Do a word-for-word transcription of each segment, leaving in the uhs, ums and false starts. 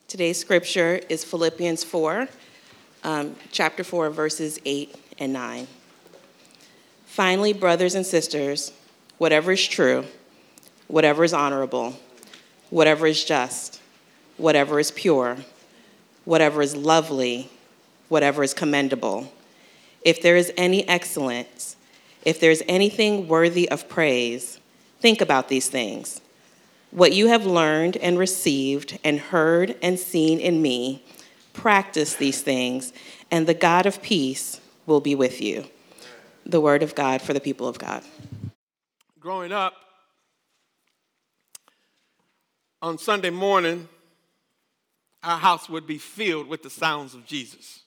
Today's scripture is Philippians four, um, chapter four, verses eight and nine. Finally, brothers and sisters, whatever is true, whatever is honorable, whatever is just, whatever is pure, whatever is lovely, whatever is commendable, if there is any excellence, if there is anything worthy of praise, think about these things. What you have learned and received and heard and seen in me, practice these things, and the God of peace will be with you. The word of God for the people of God. Growing up, on Sunday morning, our house would be filled with the sounds of Jesus.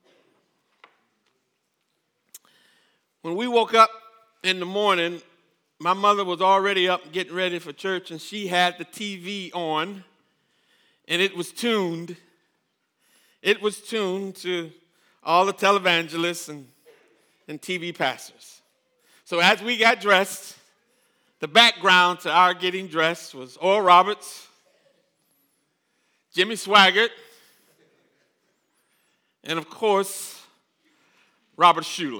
When we woke up in the morning, my mother was already up getting ready for church, and she had the T V on, and it was tuned. It was tuned to all the televangelists and, and T V pastors. So as we got dressed, the background to our getting dressed was Oral Roberts, Jimmy Swaggart, and of course, Robert Schuller.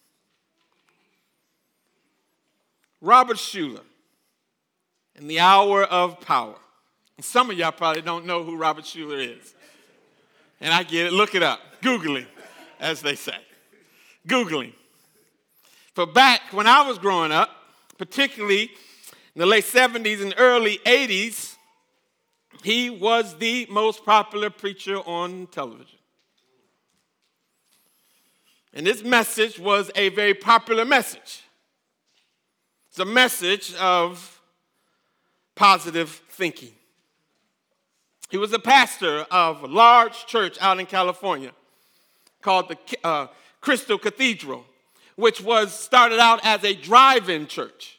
Robert Schuller, in the hour of power. And some of y'all probably don't know who Robert Schuller is. And I get it. Look it up. Googling, as they say. Googling. For back when I was growing up, particularly in the late seventies and early eighties, he was the most popular preacher on television. And this message was a very popular message. It's a message of positive thinking. He was a pastor of a large church out in California called the uh, Crystal Cathedral, which was started out as a drive-in church.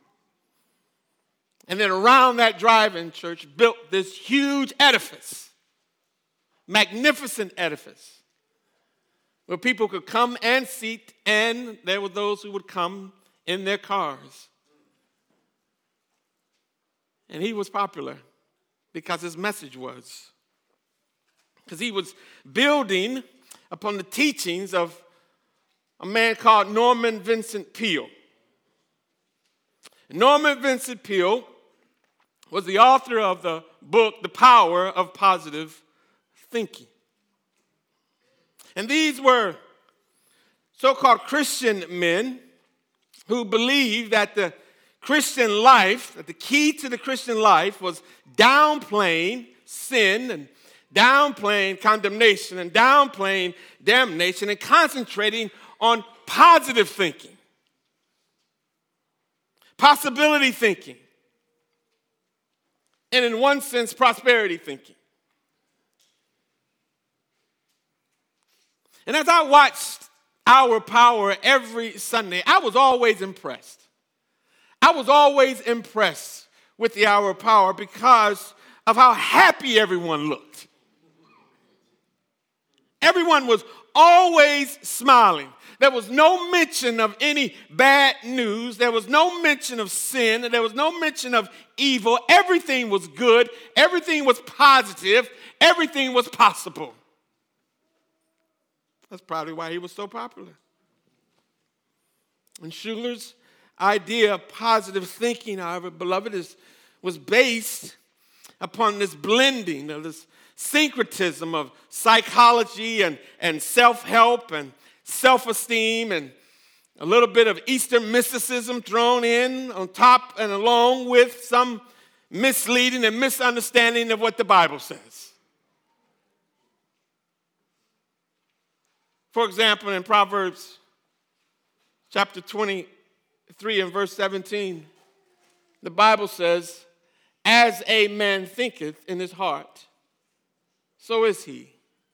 And then around that drive-in church built this huge edifice, magnificent edifice, where people could come and sit, and there were those who would come in their cars. And he was popular because his message was. Because he was building upon the teachings of a man called Norman Vincent Peale. Norman Vincent Peale was the author of the book, The Power of Positive Thinking. And these were so-called Christian men who believed that the Christian life, that the key to the Christian life was downplaying sin and downplaying condemnation and downplaying damnation and concentrating on positive thinking, possibility thinking, and in one sense, prosperity thinking. And as I watched Our Power every Sunday, I was always impressed. I was always impressed with the Hour of Power because of how happy everyone looked. Everyone was always smiling. There was no mention of any bad news. There was no mention of sin. There was no mention of evil. Everything was good. Everything was positive. Everything was possible. That's probably why he was so popular. And Schuller's idea of positive thinking, however, beloved, is, was based upon this blending of this syncretism of psychology and, and self-help and self-esteem and a little bit of Eastern mysticism thrown in on top and along with some misleading and misunderstanding of what the Bible says. For example, in Proverbs chapter twenty-three and verse seventeen, the Bible says, as a man thinketh in his heart, so is he.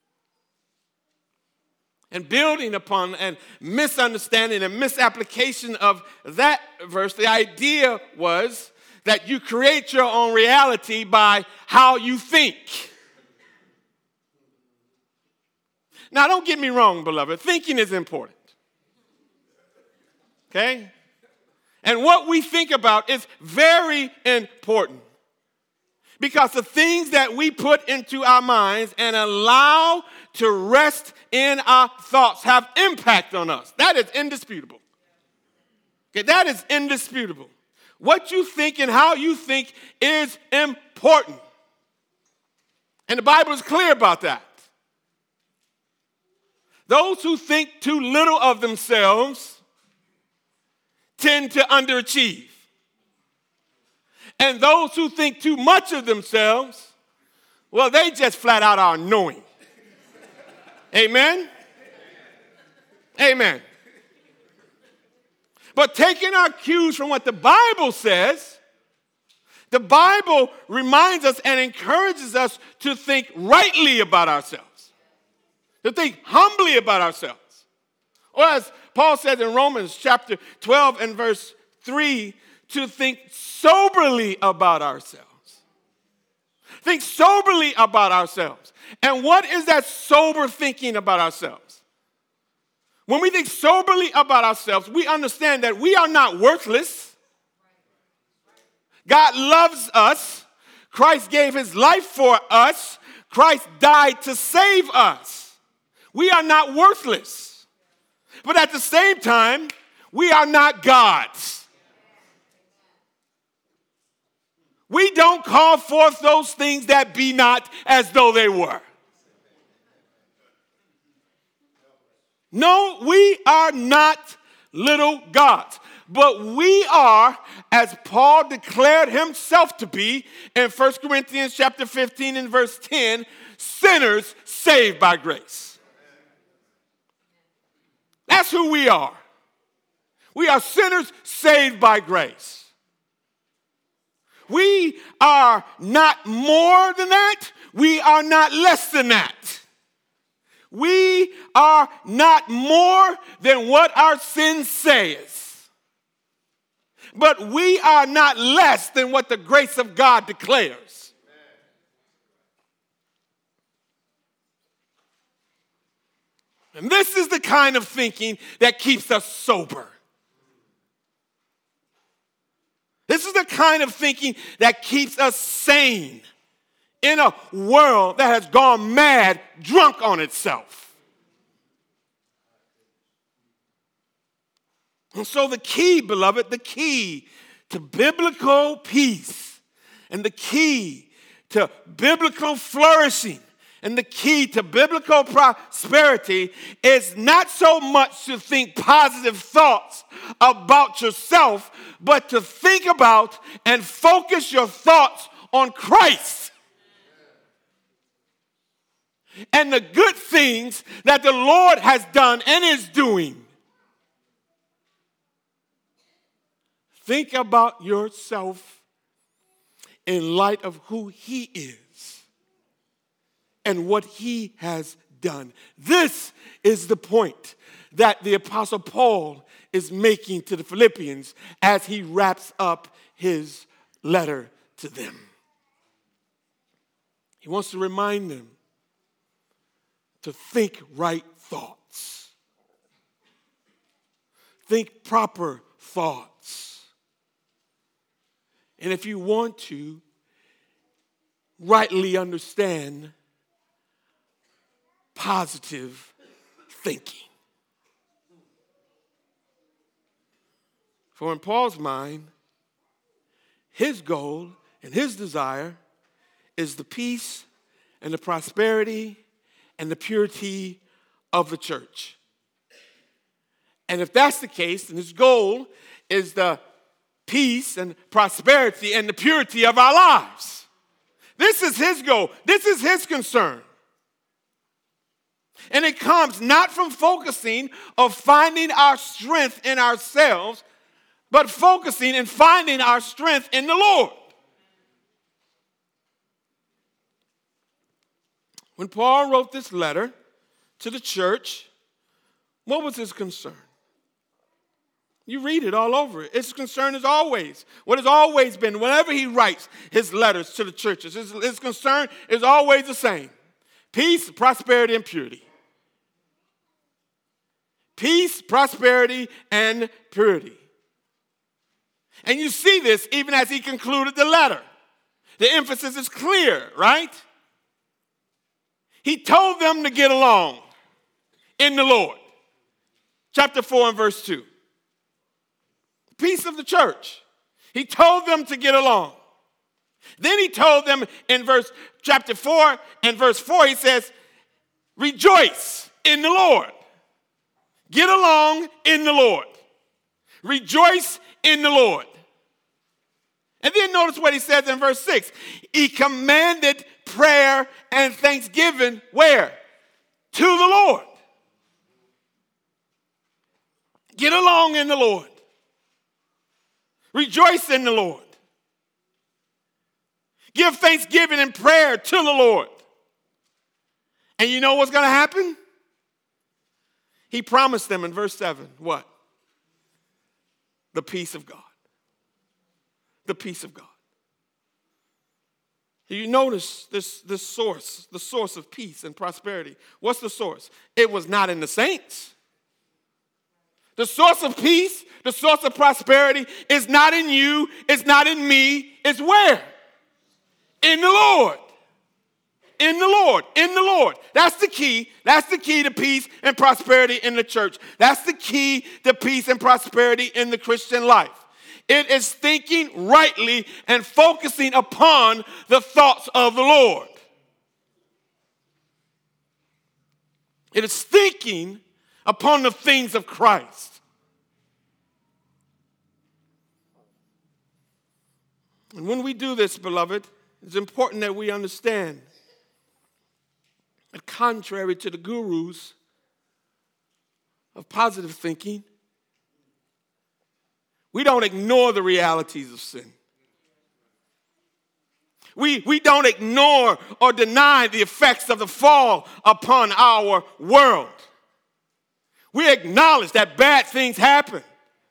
And building upon and misunderstanding and misapplication of that verse, the idea was that you create your own reality by how you think. Now, don't get me wrong, beloved. Thinking is important. Okay? And what we think about is very important. Because the things that we put into our minds and allow to rest in our thoughts have impact on us. That is indisputable. Okay, that is indisputable. What you think and how you think is important. And the Bible is clear about that. Those who think too little of themselves tend to underachieve. And those who think too much of themselves, well, they just flat out are annoying. Amen? Amen. But taking our cues from what the Bible says, the Bible reminds us and encourages us to think rightly about ourselves, to think humbly about ourselves. Or as Paul says in Romans chapter twelve and verse three, to think soberly about ourselves. Think soberly about ourselves. And what is that sober thinking about ourselves? When we think soberly about ourselves, we understand that we are not worthless. God loves us. Christ gave his life for us. Christ died to save us. We are not worthless. But at the same time, we are not gods. We don't call forth those things that be not as though they were. No, we are not little gods. But we are, as Paul declared himself to be in First Corinthians chapter fifteen and verse ten, sinners saved by grace. That's who we are. We are sinners saved by grace. We are not more than that. We are not less than that. We are not more than what our sin says. But we are not less than what the grace of God declares. And this is the kind of thinking that keeps us sober. This is the kind of thinking that keeps us sane in a world that has gone mad, drunk on itself. And so the key, beloved, the key to biblical peace and the key to biblical flourishing and the key to biblical prosperity is not so much to think positive thoughts about yourself, but to think about and focus your thoughts on Christ and the good things that the Lord has done and is doing. Think about yourself in light of who he is and what he has done. This is the point that the Apostle Paul is making to the Philippians as he wraps up his letter to them. He wants to remind them to think right thoughts. Think proper thoughts. And if you want to rightly understand positive thinking. For in Paul's mind, his goal and his desire is the peace and the prosperity and the purity of the church. And if that's the case, then his goal is the peace and prosperity and the purity of our lives. This is his goal. This is his concern. And it comes not from focusing or finding our strength in ourselves, but focusing and finding our strength in the Lord. When Paul wrote this letter to the church, what was his concern? You read it all over it. His concern is always, what has always been, whenever he writes his letters to the churches, his, his concern is always the same. Peace, prosperity, and purity. Peace, prosperity, and purity. And you see this even as he concluded the letter. The emphasis is clear, right? He told them to get along in the Lord. Chapter four and verse two. Peace of the church. He told them to get along. Then he told them in verse chapter four and verse four, he says, rejoice in the Lord. Get along in the Lord. Rejoice in the Lord. And then notice what he says in verse six. He commanded prayer and thanksgiving where? To the Lord. Get along in the Lord. Rejoice in the Lord. Give thanksgiving and prayer to the Lord. And you know what's going to happen? He promised them in verse seven, what? The peace of God. The peace of God. You notice this, this source, the source of peace and prosperity. What's the source? It was not in the saints. The source of peace, the source of prosperity is not in you, it's not in me, it's where? In the Lord. In the Lord. In the Lord. That's the key. That's the key to peace and prosperity in the church. That's the key to peace and prosperity in the Christian life. It is thinking rightly and focusing upon the thoughts of the Lord. It is thinking upon the things of Christ. And when we do this, beloved, it's important that we understand that contrary to the gurus of positive thinking, we don't ignore the realities of sin. We, we don't ignore or deny the effects of the fall upon our world. We acknowledge that bad things happen.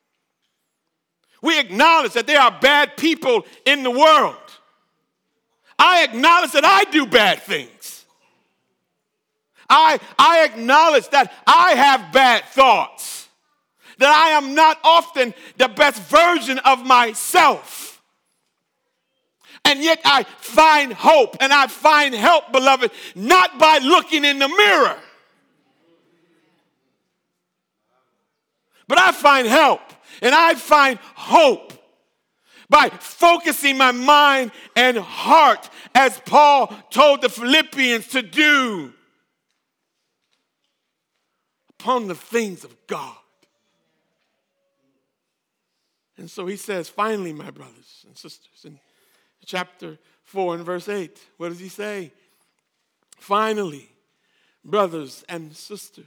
We acknowledge that there are bad people in the world. I acknowledge that I do bad things. I, I acknowledge that I have bad thoughts. That I am not often the best version of myself. And yet I find hope and I find help, beloved, not by looking in the mirror. But I find help and I find hope by focusing my mind and heart, as Paul told the Philippians to do, upon the things of God. And so he says, finally, my brothers and sisters, in chapter four and verse eight, what does he say? Finally, brothers and sisters,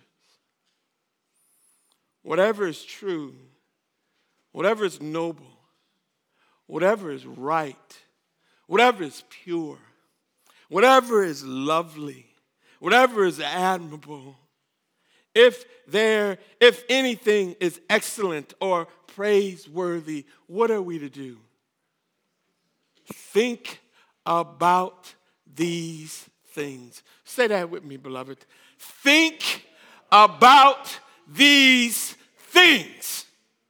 whatever is true, whatever is noble, whatever is right, whatever is pure, whatever is lovely, whatever is admirable, if there, if anything is excellent or praiseworthy, what are we to do? Think about these things. Say that with me, beloved. Think about these things.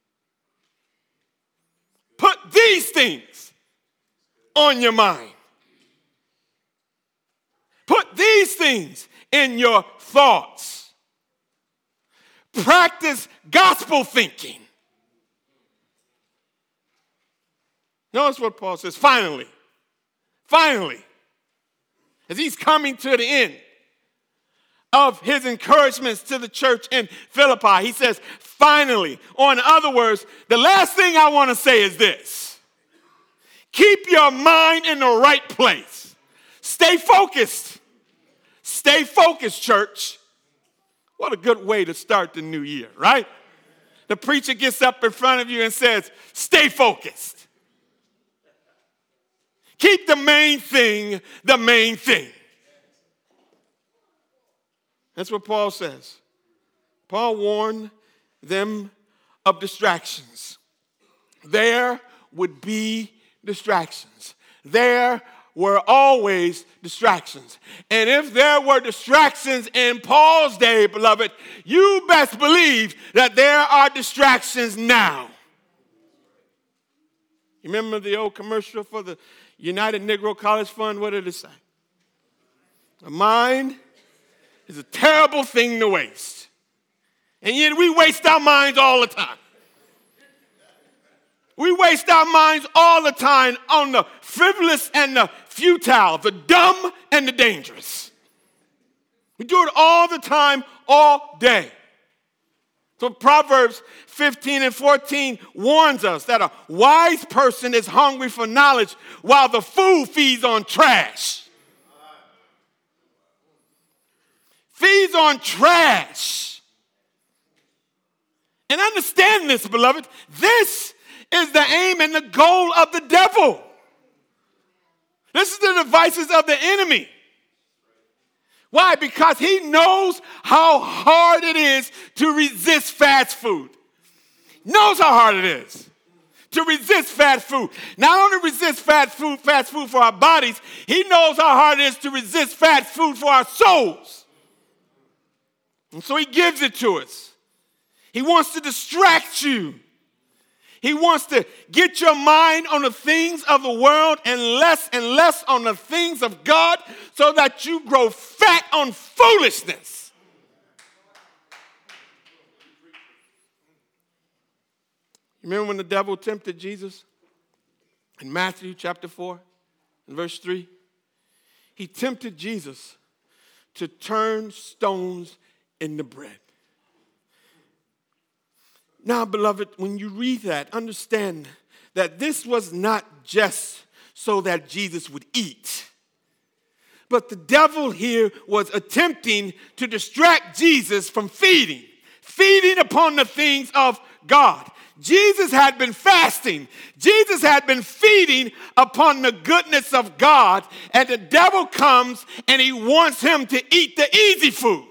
Put these things on your mind. Put these things in your thoughts. Practice gospel thinking. Notice what Paul says, finally, finally, as he's coming to the end of his encouragements to the church in Philippi, he says, finally, or in other words, the last thing I want to say is this. Keep your mind in the right place. Stay focused. Stay focused, church. What a good way to start the new year, right? The preacher gets up in front of you and says, stay focused. Keep the main thing the main thing. That's what Paul says. Paul warned them of distractions. There would be distractions. There were always distractions. And if there were distractions in Paul's day, beloved, you best believe that there are distractions now. You remember the old commercial for the United Negro College Fund, what did it say? A mind is a terrible thing to waste. And yet we waste our minds all the time. We waste our minds all the time on the frivolous and the futile, the dumb and the dangerous. We do it all the time, all day. So Proverbs fifteen and fourteen warns us that a wise person is hungry for knowledge while the fool feeds on trash. Feeds on trash. And understand this, beloved. This is the aim and the goal of the devil. This is the devices of the enemy. Why? Because he knows how hard it is to resist fast food. Knows how hard it is to resist fast food. Not only resist fast food, fast food for our bodies, he knows how hard it is to resist fast food for our souls. And so he gives it to us. He wants to distract you. He wants to get your mind on the things of the world and less and less on the things of God so that you grow fat on foolishness. Remember when the devil tempted Jesus in Matthew chapter four and verse three? He tempted Jesus to turn stones into bread. Now, beloved, when you read that, understand that this was not just so that Jesus would eat. But the devil here was attempting to distract Jesus from feeding, feeding upon the things of God. Jesus had been fasting. Jesus had been feeding upon the goodness of God. And the devil comes and he wants him to eat the easy food.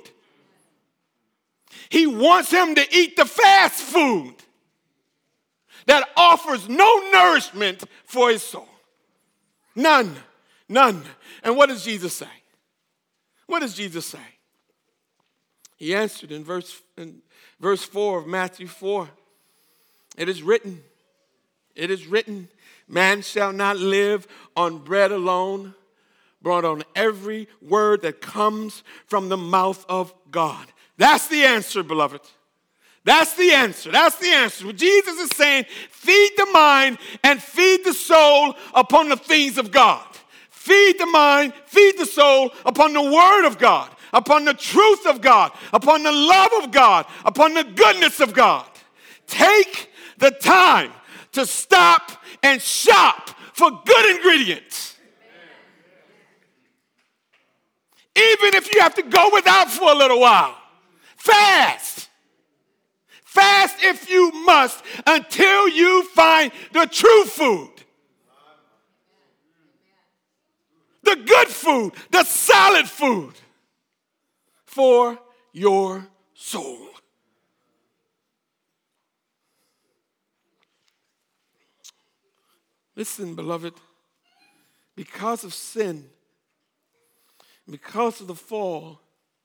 He wants him to eat the fast food that offers no nourishment for his soul. None. None. And what does Jesus say? What does Jesus say? He answered in verse, in verse four of Matthew four. It is written, it is written, man shall not live on bread alone, but on every word that comes from the mouth of God. That's the answer, beloved. That's the answer. That's the answer. What Jesus is saying, feed the mind and feed the soul upon the things of God. Feed the mind, feed the soul upon the word of God, upon the truth of God, upon the love of God, upon the goodness of God. Take the time to stop and shop for good ingredients. Even if you have to go without for a little while. Fast. Fast if you must until you find the true food. The good food, the solid food for your soul. Listen, beloved, because of sin, because of the fall,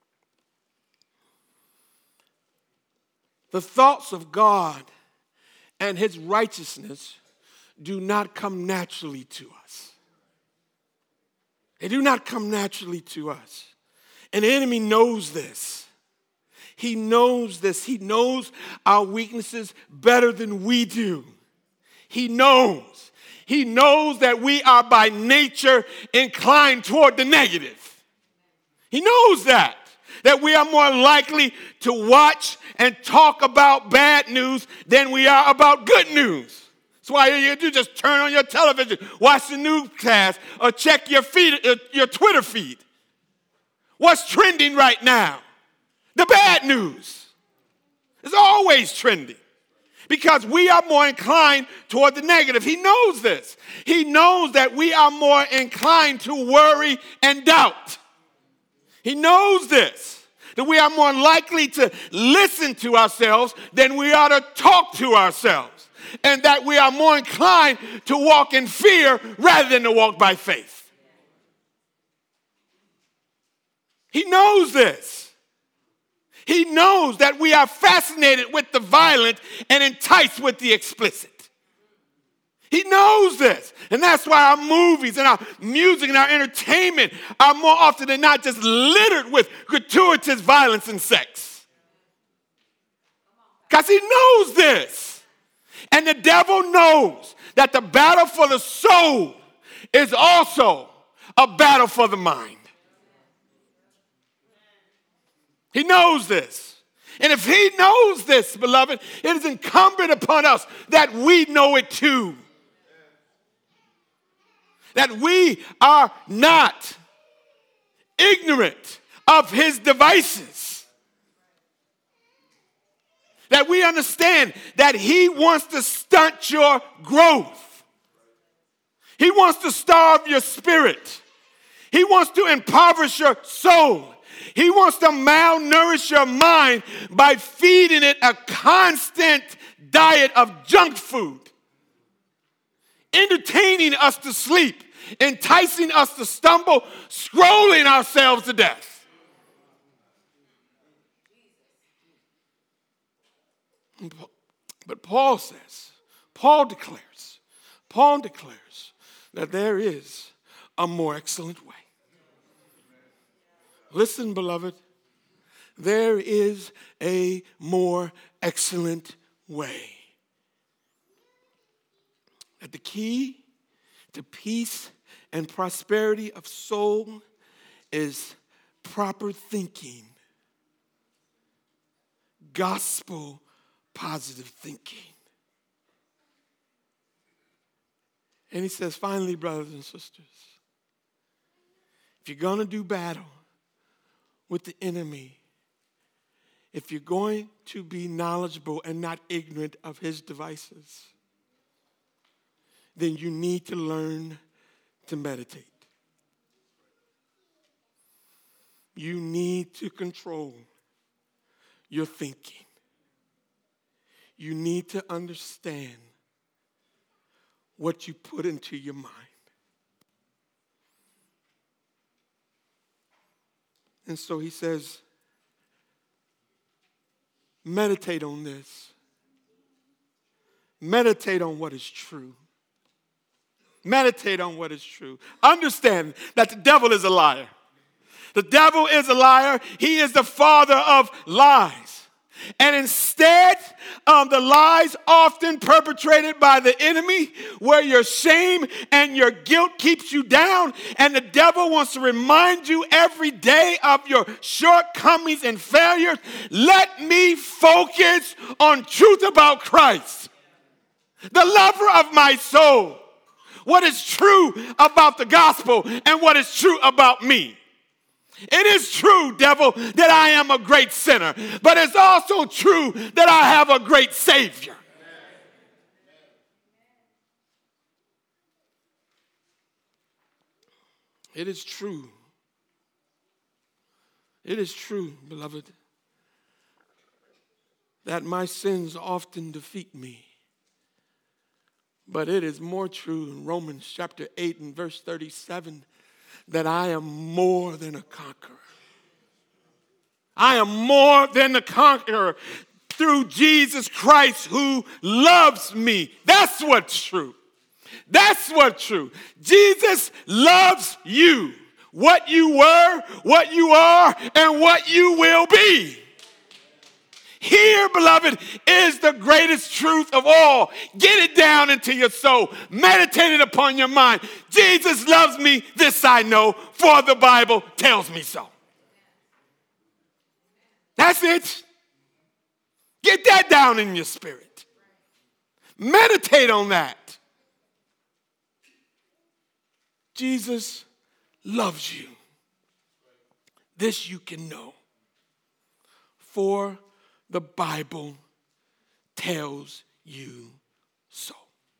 the thoughts of God and his righteousness do not come naturally to us. They do not come naturally to us. And the enemy knows this. He knows this. He knows our weaknesses better than we do. He knows. He knows that we are by nature inclined toward the negative. He knows that. That we are more likely to watch and talk about bad news than we are about good news. That's why you do just turn on your television, watch the newscast, or check your feed, uh, your Twitter feed. What's trending right now? The bad news. It's always trending because we are more inclined toward the negative. He knows this. He knows that we are more inclined to worry and doubt. He knows this, that we are more likely to listen to ourselves than we are to talk to ourselves, and that we are more inclined to walk in fear rather than to walk by faith. He knows this. He knows that we are fascinated with the violent and enticed with the explicit. He He knows this. And that's why our movies and our music and our entertainment are more often than not just littered with gratuitous violence and sex. Because he knows this. And the devil knows that the battle for the soul is also a battle for the mind. He knows this. And if he knows this, beloved, it is incumbent upon us that we know it too. That we are not ignorant of his devices. That we understand that he wants to stunt your growth. He wants to starve your spirit. He wants to impoverish your soul. He wants to malnourish your mind by feeding it a constant diet of junk food, entertaining us to sleep, enticing us to stumble, scrolling ourselves to death. But Paul says, Paul declares, Paul declares that there is a more excellent way. Listen, beloved, there is a more excellent way. That the key to peace and prosperity of soul is proper thinking, gospel positive thinking. And he says, finally, brothers and sisters, if you're going to do battle with the enemy, if you're going to be knowledgeable and not ignorant of his devices, then you need to learn to meditate. You need to control your thinking. You need to understand what you put into your mind. And so he says, meditate on this. Meditate on what is true. Meditate on what is true. Understand that the devil is a liar. The devil is a liar. He is the father of lies. And instead, um, the lies often perpetrated by the enemy, where your shame and your guilt keeps you down, and the devil wants to remind you every day of your shortcomings and failures. Let me focus on truth about Christ, the lover of my soul. What is true about the gospel and what is true about me. It is true, devil, that I am a great sinner, but it's also true that I have a great Savior. It is true. It is true, beloved, that my sins often defeat me. But it is more true in Romans chapter eight and verse thirty-seven that I am more than a conqueror. I am more than a conqueror through Jesus Christ who loves me. That's what's true. That's what's true. Jesus loves you. What you were, what you are, and what you will be. Here, beloved, is the greatest truth of all. Get it down into your soul. Meditate it upon your mind. Jesus loves me, this I know, for the Bible tells me so. That's it. Get that down in your spirit. Meditate on that. Jesus loves you. This you can know. For the Bible tells you so.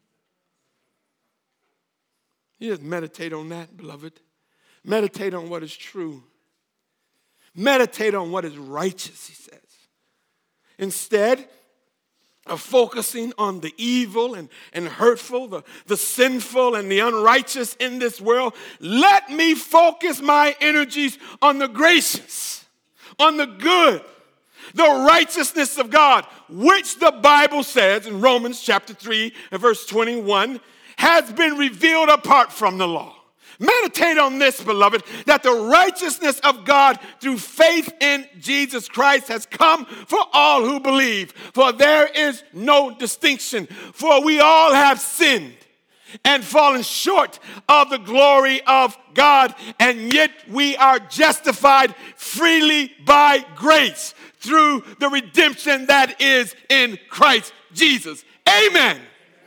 You just meditate on that, beloved. Meditate on what is true. Meditate on what is righteous, he says. Instead of focusing on the evil and, and hurtful, the, the sinful and the unrighteous in this world, let me focus my energies on the gracious, on the good, the righteousness of God, which the Bible says in Romans chapter three and verse twenty-one, has been revealed apart from the law. Meditate on this, beloved, that the righteousness of God through faith in Jesus Christ has come for all who believe. For there is no distinction, for we all have sinned and fallen short of the glory of God, and yet we are justified freely by grace through the redemption that is in Christ Jesus. Amen.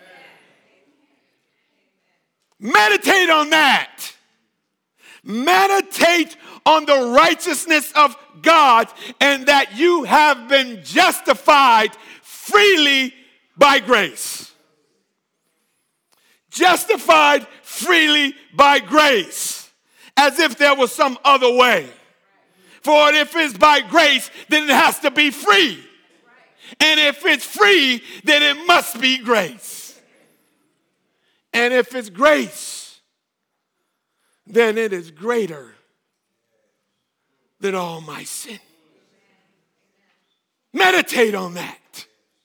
Meditate on that. Meditate on the righteousness of God and that you have been justified freely by grace. Justified freely by grace, as if there was some other way. For if it's by grace, then it has to be free. And if it's free, then it must be grace. And if it's grace, then it is greater than all my sin. Meditate on that.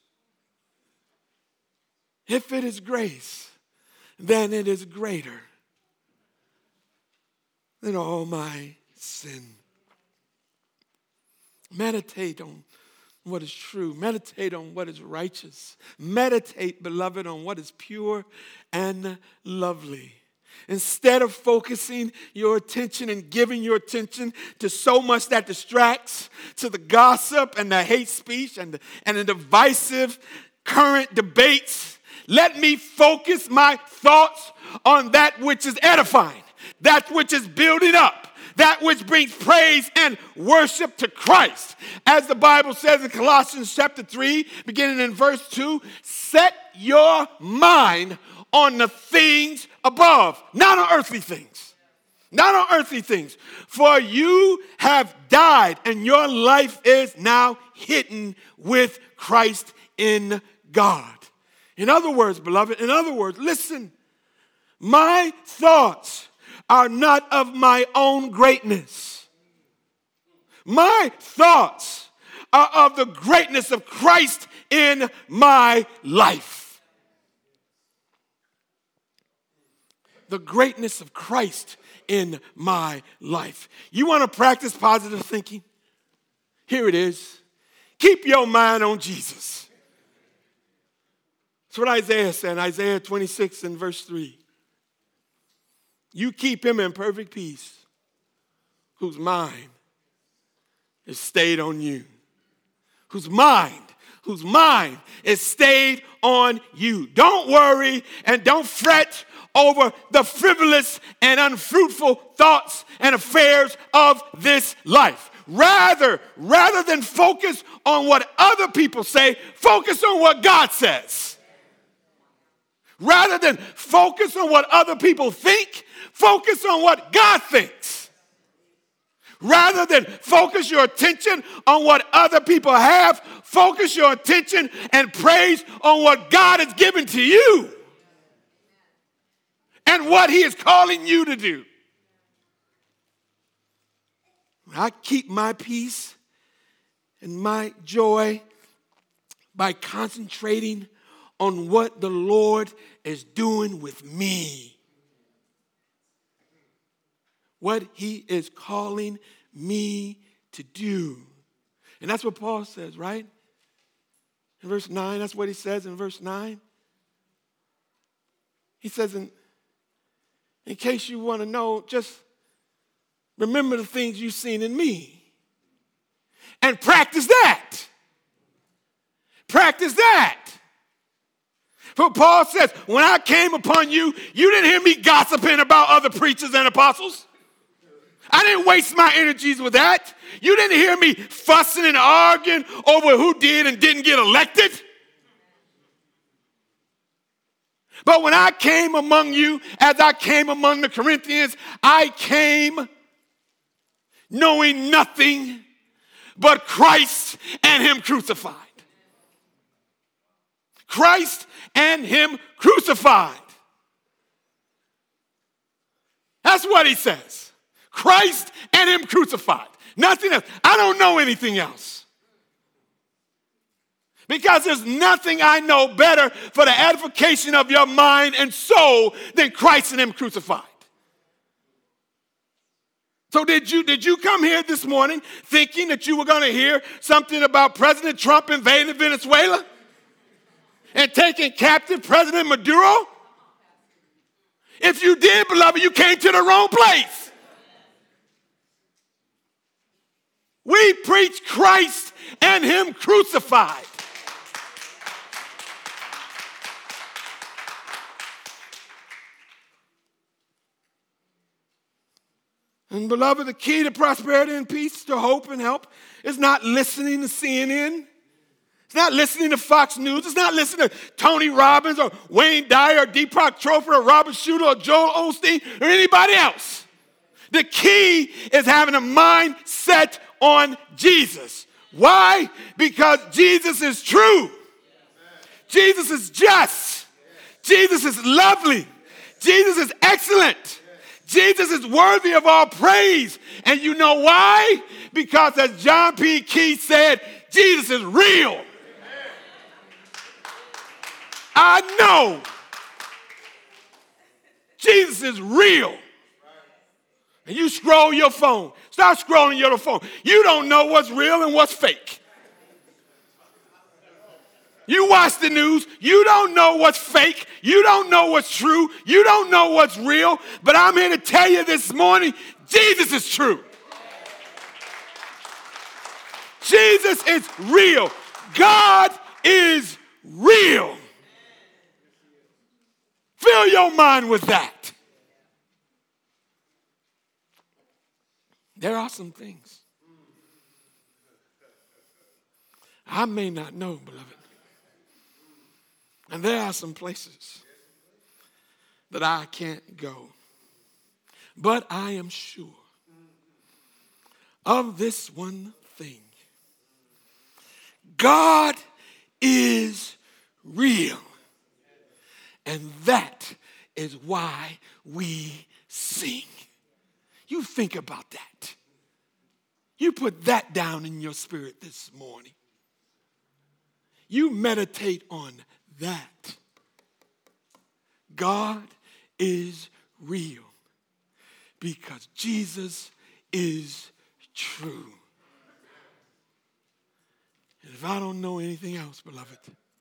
If it is grace, then it is greater than all my sin. Meditate on what is true. Meditate on what is righteous. Meditate, beloved, on what is pure and lovely. Instead of focusing your attention and giving your attention to so much that distracts, to the gossip and the hate speech and the, and the divisive current debates, let me focus my thoughts on that which is edifying, that which is building up, that which brings praise and worship to Christ. As the Bible says in Colossians chapter three, beginning in verse two, set your mind on the things above, not on earthly things. Not on earthly things. For you have died, and your life is now hidden with Christ in God. In other words, beloved, in other words, listen, my thoughts are not of my own greatness. My thoughts are of the greatness of Christ in my life. The greatness of Christ in my life. You want to practice positive thinking? Here it is. Keep your mind on Jesus. That's what Isaiah said, Isaiah twenty-six and verse three. You keep him in perfect peace, whose mind is stayed on you. Whose mind, whose mind is stayed on you. Don't worry and don't fret over the frivolous and unfruitful thoughts and affairs of this life. Rather, rather than focus on what other people say, focus on what God says. Rather than focus on what other people think, focus on what God thinks. Rather than focus your attention on what other people have, focus your attention and praise on what God has given to you and what he is calling you to do. I keep my peace and my joy by concentrating on what the Lord is doing with me. What he is calling me to do. And that's what Paul says, right? In verse nine, that's what he says in verse nine. He says, in, in case you want to know, just remember the things you've seen in me. And practice that. Practice that. For Paul says, when I came upon you, you didn't hear me gossiping about other preachers and apostles. I didn't waste my energies with that. You didn't hear me fussing and arguing over who did and didn't get elected. But when I came among you, as I came among the Corinthians, I came knowing nothing but Christ and him crucified. Christ and him crucified. That's what he says. Christ and him crucified. Nothing else. I don't know anything else. Because there's nothing I know better for the edification of your mind and soul than Christ and him crucified. So did you, did you come here this morning thinking that you were going to hear something about President Trump invading Venezuela and taking captive President Maduro? If you did, beloved, you came to the wrong place. We preach Christ and him crucified. And beloved, the key to prosperity and peace, to hope and help, is not listening to C N N. It's not listening to Fox News. It's not listening to Tony Robbins or Wayne Dyer or Deepak Chopra or Robert Schuller or Joel Osteen or anybody else. The key is having a mind set on Jesus. Why? Because Jesus is true. Jesus is just. Jesus is lovely. Jesus is excellent. Jesus is worthy of all praise. And you know why? Because as John P. Key said, Jesus is real. I know Jesus is real. And you scroll your phone. Start scrolling your phone. You don't know what's real and what's fake. You watch the news, you don't know what's fake, you don't know what's true, you don't know what's real, but I'm here to tell you this morning, Jesus is true. Jesus is real. God is real. Fill your mind with that. There are some things I may not know, beloved. And there are some places that I can't go. But I am sure of this one thing. God is real. And that is why we sing. You think about that. You put that down in your spirit this morning. You meditate on that. God is real because Jesus is true. And if I don't know anything else, beloved,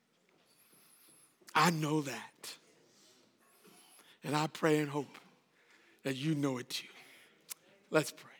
I know that. And I pray and hope that you know it too. Let's pray.